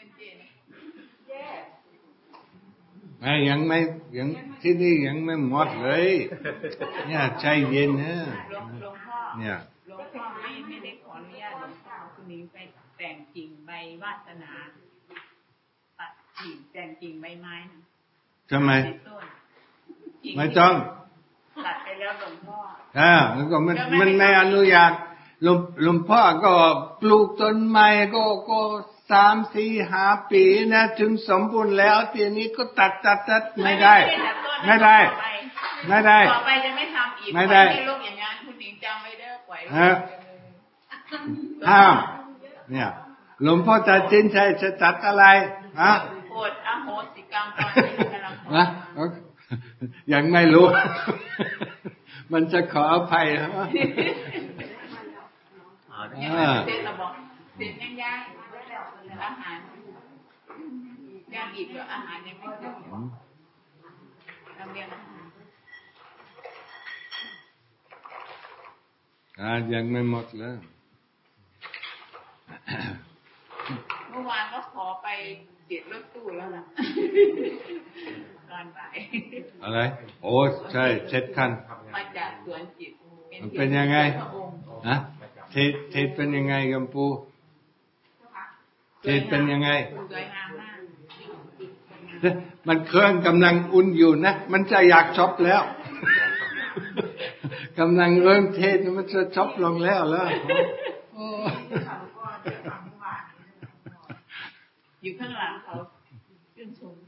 ยังที่นี่ยังไม่หมดเลยเนี่ยใจเย็นนะเนี่ยหลวงพ่อไม่ได้ขออนุญาตหลวงพ่อคุณนิ้งไปแต่งกิ่งใบวาสนาตัดกิ่งแต่งกิ่งใบไม้นะทำไมไม่ต้องตัดไปแล้วหลวงพ่อมันก็มันไม่อนุญาตหลวงพ่อก็ปลูกต้นไม้ก็3-4-5 ปีนะถึงสมบูรณ์แล้วทีนี้ก็ตัดไม่ได้ต่อไปจะไม่ทำอีกไม่ลูกอย่างงั้นคุณหญิงจำไม่ได้ปล่อยห้ามเนี่ยหลวงพ่อตัดสินใจจะตัดอะไรโปรดอโหสิกรรมตอนนี้กำลังยังไม่รู้มันจะขออภัยเหรอเสร็จแล้วบอกเสร็จยังย้ายอาหารยังอีกเหรออาหารยังไม่เสร็จเราเรียนอาหารยังไม่หมดแล้วเมื่อวานก็ขอไปเจ็ดรถตู้แล้วล่ะตอนบ่ายอะไรโอ้ใช่7 คันมาจากสวนจิตเป็นยังไงเทศเป็นยังไงกัมพูเทศเป็นยังไงสวยงามมากมันเครื่องกำลังอุ่นอยู่นะมันจะอยากจบแล้วกำลังเริ่มเทศมันจะจบลงแล้วอยู่ข้างหลังเขาชื่นชม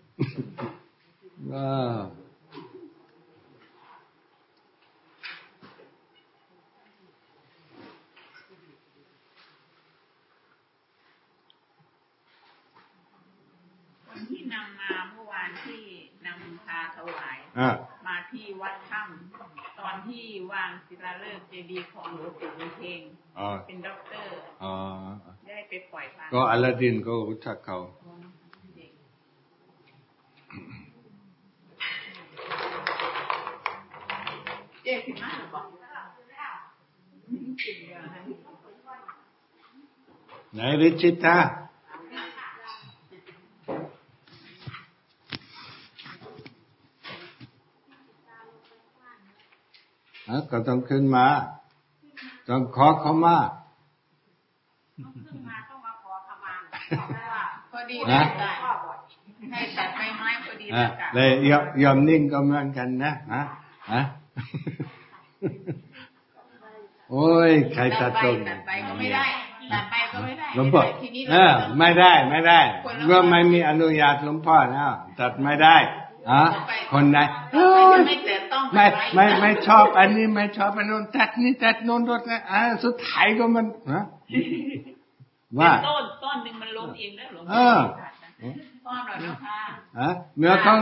ที่นำมาเมื่อวานที่นำพาถวายมาที่วัดถ้ำตอนที่วางศิลาฤกษ์เจดีย์ของหลวงปู่บุญเพ็งเป็นด็อกเตอร์ได้ไปปล่อยปลาก็อลาดินก็รู้จักเขาเจ๊ถึงมาหรือเปล่าไหนริชิตาก็ต้องขึ้นมาต้องขอเข้ามาขึ้นมาต้องมาขอขมาพอดีได้ให้ตัดใบไม้พอดีเลยยอมนิ่งก็เหมือนกันนะโอ้ยใครตัดตรงตัดไปก็ไม่ได้ตัดไปก็ไม่ได้หลวงพ่อไม่ได้เมื่อไม่มีอนุญาตหลวงพ่อนะตัดไม่ได้คนไหนไม่ชอบอันนี้ไม่ชอบอันนู้นตัดนี่ตัดโน้นตัดสุดท้ายก็มันว่าต้นนึงมันล้มเองแล้วหลวงพ่อต้นหน่อยแล้วค่ะเมื่อเขา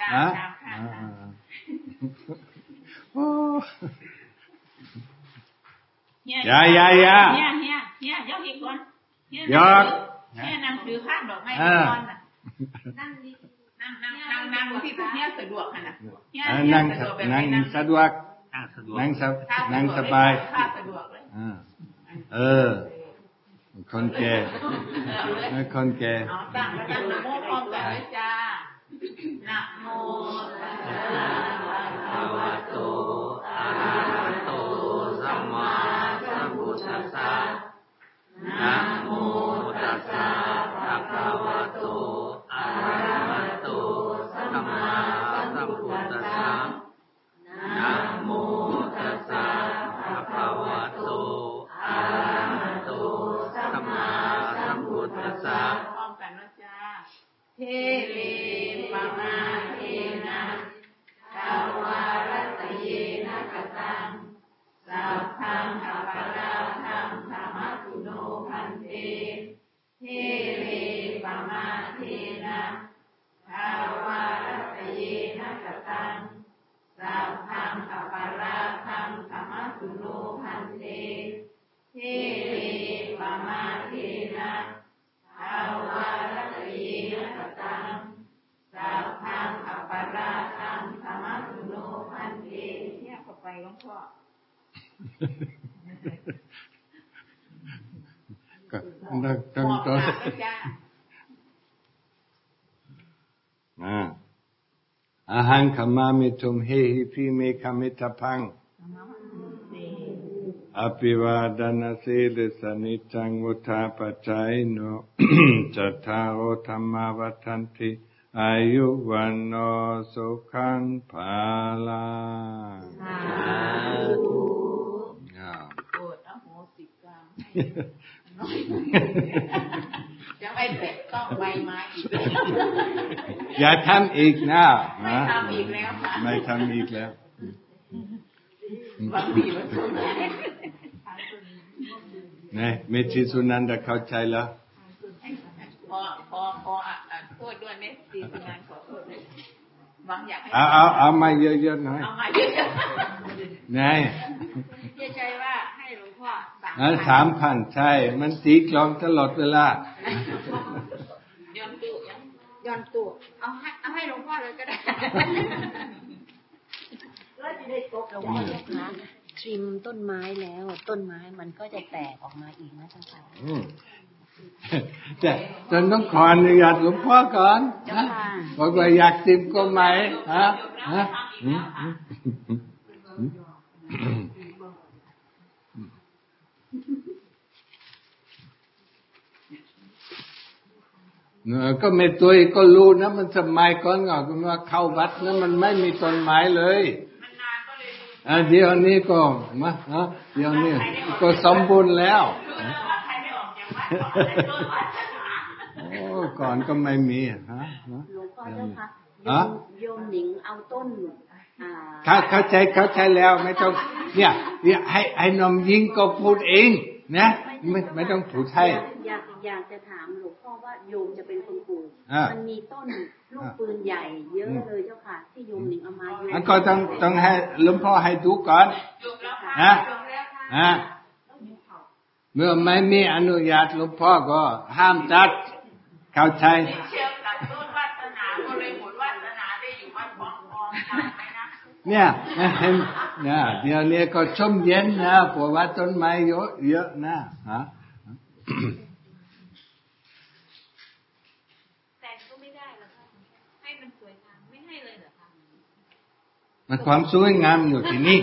อย่าเฮียยกอีกคนเฮียนั่งถือข้างดอกไม้ก่อนน่ะนั่งที่เฮียสะดวกขนาดนั่งสะดวกนั่งสบายสะดวกเลยคนแก่คนแก่ตั้งนะโมพร้อมกันเลยจ้านะโมตัสสะภะคะวะโตอะระหะโตสัมมาสัมพุทธัสสะนะโมตัสสะภะคะวะโตอะระหะโตสัมมาสัมพุทธัสสะนะโมตัสสะภะคะวะโตอะระหะโตสัมมาสัมพุทธัสสะพร้อมกันนะจ๊ะเทเรปะมาเทนะทาวารัตเยนะกตังสัพพังอปาราทังธรรมตุโนพันเตเทเรปะมาเทนะทาวารัตเยนะกตังสัพพังอปาราทังธรรมตุโนพันเตเทเรปะมาเทนะทาวารัตเยนะกตังสัพพังอปาราทังธรรมตุโนพันเตเนี่ยเข้าไปหลวงพ่อก็ต้องอาหังขมามิตุมเฮหิพิเมฆมิตพังอภิวาดนาสีลิสนิจังวุธาปัจจายโน จัตตารโอธรรมาวัฏันติอายุวันโนสุขังภาลังโปรดอโหสิกรรมจะไม่แตะต้องใบไม้อีกอย่าทำอีกนะไม่ทำอีกแล้วไม่ทำอีกแล้วบางทีมันสุดนี่เมธิสุนันท์เข้าใจแล้วพอโทษด้วยเมธิสุนันท์ขอโทษด้วยบางอย่างเอามาเยอะๆหน่อยเอามาเยอะๆนี่ใจว่าให้หลวงพ่อ 3,000ใช่มันตีกลองตลอดเวลาย้อนตู้เอาให้หลวงพ่อเลยก็ได้แล้วจะได้ตกหลวงพ่อคะทริมต้นไม้แล้วต้นไม้มันก็จะแตกออกมาอีกนะท่านค่ะแต่ต้องขออนุญาตหลวงพ่อก่อนนะบอกว่าอยากทริมก็ไหมฮะก็ไม่ตัวก็รู้นะมันสมัยก่อนก็มาเข้าวัดนะมันไม่มีต้นไม้เลยเดี๋ยวนี้ก็มาเดี๋ยวนี้ก็สมบูรณ์แล้วโอ้ก่อนก็ไม่มีหลวงพ่อเจ้าค่ะโยมหนิงเอาต้นเข้าใจแล้วไม่ต้องเนี่ยให้นมยิงก็พูดเองนะไม่ต้องพูดให้อยากจะถามหลวงพ่อว่าโยมจะเป็นคนปลูกมันมีต้นลูกปืนใหญ่เยอะเลยเจ้าค่ะที่โยมหนิงเอามาโยมก็ต้องให้หลวงพ่อให้ดูก่อนนะเมื่อไม่มีอนุญาตหลวงพ่อก็ห้ามตัดเข้าใจเนี่ยเดี๋ยวนี้ก็ชมเย็นนะเพราะว่าต้นไม้เยอะนะแต่ก็ไม่ได้หรอกค่ะให้มันสวยงามไม่ให้เลยเหรอคะมันความสวยงามอยู่ที่นี่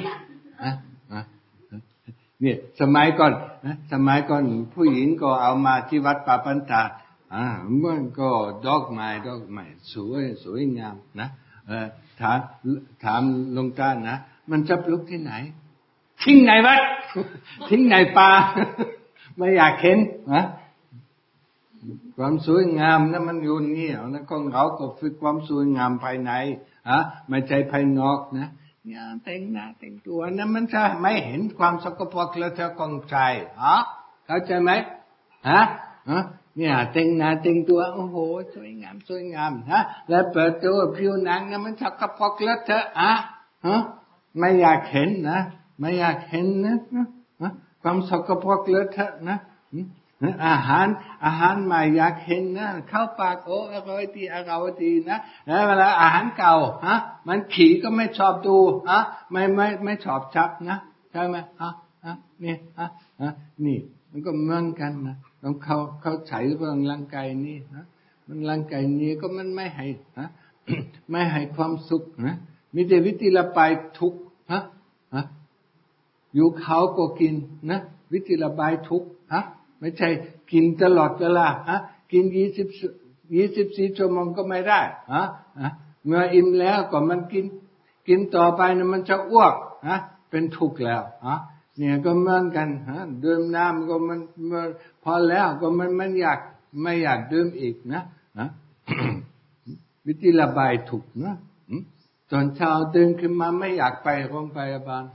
เนี่ยสมัยก่อนผู้หญิงก็เอามาที่วัดป่าปันตามันก็ดอกไม้สวยงามนะถามหลวงตานะมันจะปลูกที่ไหนทิ้งไหนวัดทิ้งไหนป่าไม่อยากเห็นนะความสวยงามนะมันอยู่นี่นะของเราก็ฝึกความสวยงามภายในไม่ใช่ภายนอกนะเนี่ยแต่งหน้าแต่งตัวนะมันจะไม่เห็นความสกปรกและเธอของใจเข้าใจไหมเนี่ยแต่งหน้าแต่งตัวโอ้โหสวยงามนะแล้วเปิดตัวผิวหนังนะมันสกปรกแล้วเธอไม่อยากเห็นนะไม่อยากเห็นนะความสกปรกแล้วเธอนะอาหารใหม่อยากเห็นนะเข้าปากโอ้อร่อยดีนะแล้วเวลาอาหารเก่ามันขี่ก็ไม่ชอบดูไม่ชอบจับนะใช่ไหมนี่นี่มันก็เหมือนกันนะต้องเข้าใจเรื่องร่างกายนี้นะมันร่างกายนี้ก็มันไม่ให้ไม่ให้ความสุขนะมีแต่วิธีระบายทุกข์อยู่เขาก็กินนะวิธีระบายทุกข์ไม่ใช่กินตลอดเวลากิน24 ชั่วโมงก็ไม่ได้เมื่ออิ่มแล้วก็มันกินต่อไปนะมันจะอ้วกเป็นทุกข์แล้วเนี่ยก็เหมือนกันดื่มน้ำก็มันพอแล้วก็มันไม่อยากดื่มอีกนะวิธีระบายทุกข์นะตอนเช้าตื่นขึ้นมาไม่อยากไปโรงพยาบาล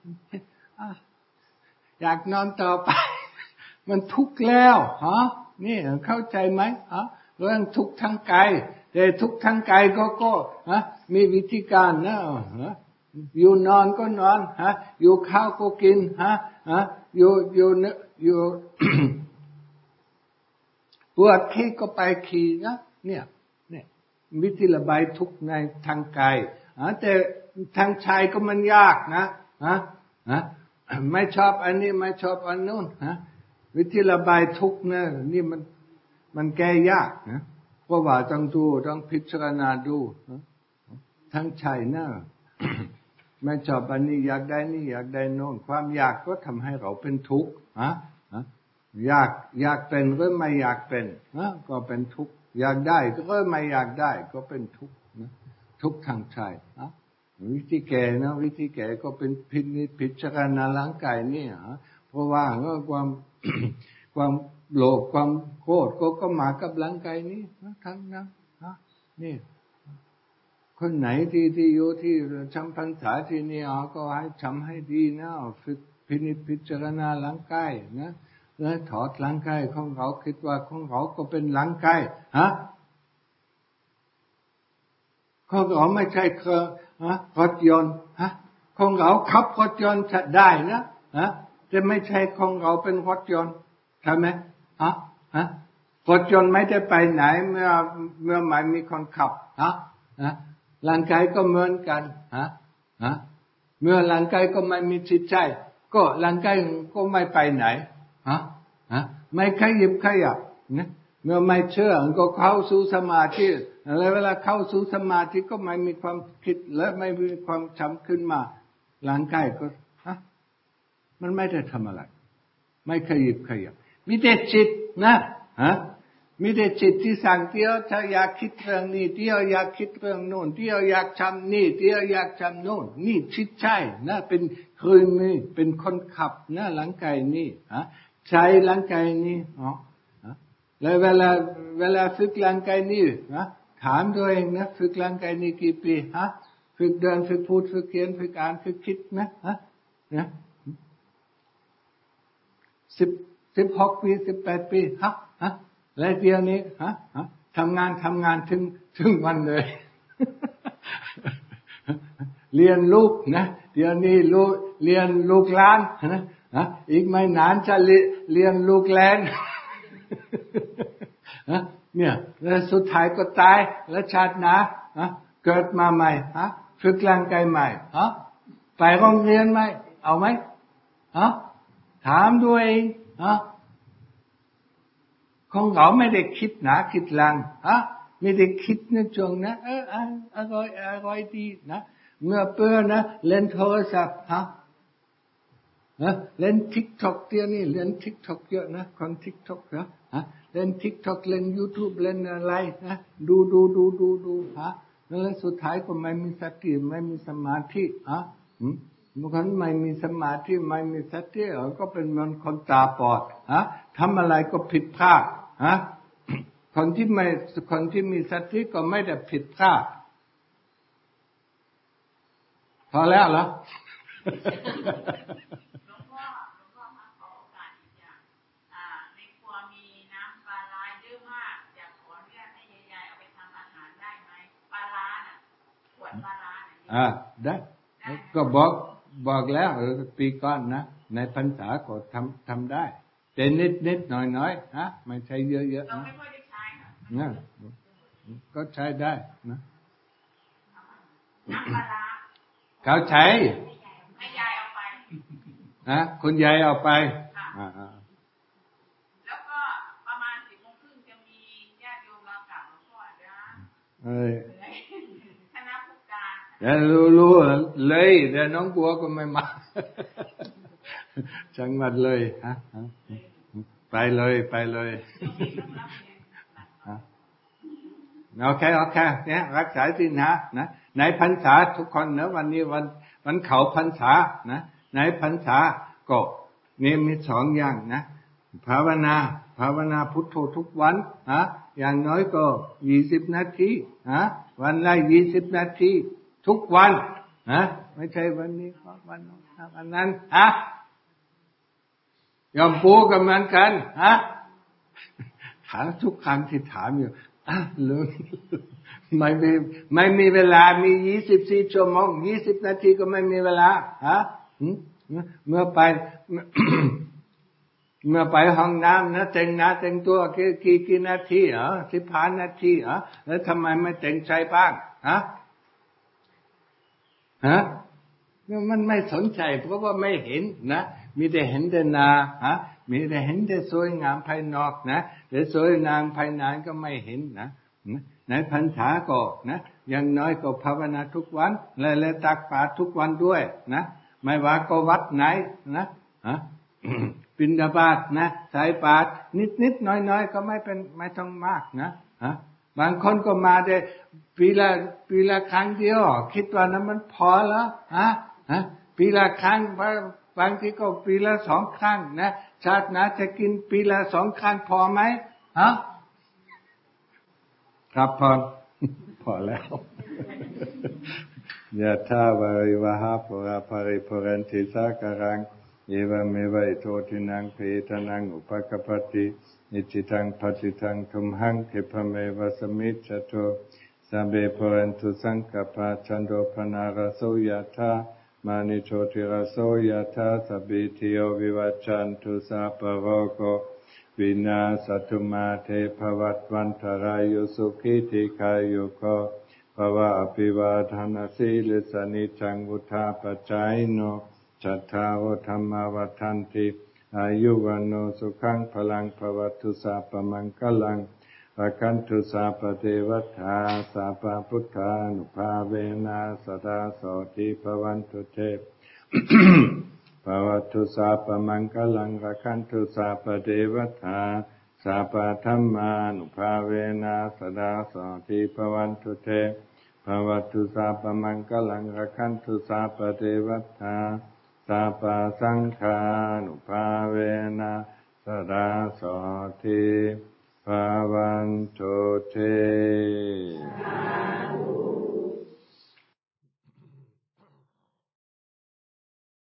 อยากนอนต่อไปมันทุกข์แล้วนี่เข้าใจไหมเรื่องทุกข์ทางกายแต่ทุกข์ทางกายก็มีวิธีการนะอยู่นอนก็นอนอยู่ข้าวก็กินอยู่ปวดขี้ก็ไปขี้นะเนี่ยวิธีระบายทุกข์ในทางกายแต่ทางใจก็มันยากนะไม่ชอบอันนี้ไม่ชอบอันนู้นวิธีระบายทุกข์นะนี่มันแก้ยากนะเพราะว่าต้องพิจารณาดูททั้งใจนะไม่ชอบอันนี้อยากได้นี่อยากได้โน่นความอยากก็ทำให้เราเป็นทุกข์อยากเป็นหรือไม่อยากเป็นก็เป็นทุกข์อยากได้ก็ไม่อยากได้ก็เป็นทุกข์ทุกข์ทางใจวิธีแก้นะวิธีแก้ก็เป็นพิจารณาร่างกายนี่เพราะว่าความโลภความโกรธก็มากับร่างกายนี้ทั้งนั้นนี่คนไหนที่อยู่ที่จำพรรษาที่นี่ก็ให้ทำให้ดีนะฝึกพิจารณาร่างกายนะแล้วถอดร่างกายของเราคิดว่าของเราก็เป็นร่างกายของเราไม่ใช่รถยนต์ของเราขับรถยนต์ได้นะแต่ไม่ใช่ของเราเป็นรถยนต์ใช่ไหมรถยนต์ไม่ได้ไปไหนเมื่อไม่มีคนขับร่างกายก็เหมือนกันเมื่อร่างกายก็ไม่มีจิตใจก็ร่างกายก็ไม่ไปไหนไม่ขยับนะเมื่อไม่เชื่อก็เข้าสู่สมาธิแล้วเวลาเข้าสู่สมาธิก็ไม่มีความคิดและไม่มีความจำขึ้นมาร่างกายก็มันไม่ได้ทำอะไรไม่ขยับมีแต่จิตนะมีแต่จิตที่สั่งเที่ยวถ้าอยากคิดเรื่องนี้เที่ยวอยากคิดเรื่องโน้นเที่ยวอยากจำนี่เที่ยวอยากจำโน้นนี่จิตใจนะเป็นคือมีเป็นคนขับนะร่างกายนี่ใจร่างกายนี่แล้วเวลาฝึกร่างกายนี่ถามตัวเองนะฝึกร่างกายนี่กี่ปีฝึกเดินฝึกพูดฝึกเขียนฝึกอ่านฝึกคิดนะ16 ปี18 ปีแล้วเดี๋ยวนี้ทำงานถึงวันเลยเรียนลูกนะเดี๋ยวนี้เรียนลูกหลานนะอีกไม่นานจะเรียนลูกแลนเนี่ยแล้วสุดท้ายก็ตายแล้วชาติหน้าเกิดมาใหม่ฝึกร่างกายใหม่ไปโรงเรียนไหมเอาไหมถามด้วยของเราไม่ได้คิดหนาคิดหลังไม่ได้คิดในช่วงนะอร่อยดีนะเมื่อเปื้อนนะเล่นโทรศัพท์เล่น TikTok เดี๋ยวนี้เล่น TikTok เยอะนะคน TikTok นะเล่น TikTok เล่น YouTube เล่นอะไรนะดูแล้วสุดท้ายก็ไม่มีสติไม่มีสมาธิบางคนไม่มีสมาธิไม่มีสติก็เป็นเหมือนคนตาบอดทำอะไรก็ผิดพลาดคนที่มีสติก็ไม่ได้ผิดพลาดพอแล้วเหรอหลวงพ่อครับขอโอกาสอีกอย่างในครัวมีน้ำปลาร้าเยอะมากอยากขออนุญาตให้ยายเอาไปทำอาหารได้ไหมปลาร้าน่ะขวดปลาร้าน่ะได้ก็บอกแล้วปีก่อนนะในพรรษาก็ทำได้แต่นิดหน่อยไม่ใช่เยอะๆเรานะไม่ค่อยได้ใช้ค่ะก็ใช้ได้นะน้ำปลาร้าเขาใช้ให้ยายเอาไปคุณยายเอาไปแล้วก็ประมาณ10 โมงครึ่งจะมีญาติโยมมากราบหลวงพ่อคณะผู้การรู้เลยแต่น้องบัวก็ไม่มาจังหวัดเลยไปเลยโอเคเนี่ยรักษาศีลนะในพรรษาทุกคนนะวันนี้วันเขาพรรษานะในพรรษาก็นี่มี2 อย่างนะภาวนาพุทโธทุกวันอย่างน้อยก็20 นาทีวันละ20 นาทีทุกวันไม่ใช่วันนี้วันนั้นยอมปูกันเหมือนกันถามทุกครั้งที่ถามอยู่ลืมไม่มีเวลามี24 ชั่วโมง20 นาทีก็ไม่มีเวลาเมื่อไปห้องน้ำนะแต่งตัวกี่นาที15 นาทีแล้วทำไมไม่แต่งใจบ้างมันไม่สนใจเพราะว่าไม่เห็นนะมีแต่เห็นแต่มีแต่เห็นแต่สวยงามภายนอกนะแต่สวยงามภายในก็ไม่เห็นนะในพรรษาก็นะอย่างน้อยก็ภาวนาทุกวันและตักบาตรทุกวันด้วยนะไม่ว่าก็วัดไหนนะบิณฑบาตนะใส่บาตรนิดน้อยก็ไม่ต้องมากนะบางคนก็มาได้ปีละครั้งเดียวคิดว่านั้นมันพอแล้วปีละครั้งบางทีก็ปีละ2 ครั้งนะชาติหน้าจะกินปีละ2 ครั้งพอไหมครับพอแล้วยะถาวาริวหาปุราภริปุเรนติสาคารังเอวเมวะอิโตทินังเปตนังอุปกัปปติอิจิตังปฏิตังทุมหังคิปะเมวะสมิจฉโตสัพเพปุเรนตุสังกปะจันโทปนารโสยะถามณิโชติรโสยะถาสัพพิติโยวิวัจจันตุสัพพะโรโควินาศตุมาเตภวัตวันตรายโยสุขิติกายุโกภวะอภิวาทนาสีลิสนิจังวุธาปจายโนจัตตารธรรมวัฏันติอายุวันโนสุขังพลังภวตุสัพพมังคลังรักขันตุสัพพเทวตาสัพพพุทธานุภาเวนะสดาโสติภวันตุเตภวตุสัพพมังคลังรักขันตุสัพพเทวตาสัพพธัมมานุภาเวนะสดาโสติภวันตุเตภวตุสัพพมังคลังรักขันตุสัพพเทวตาสัพพสังฆานุภาเวนะสดาโสติภวันตุเต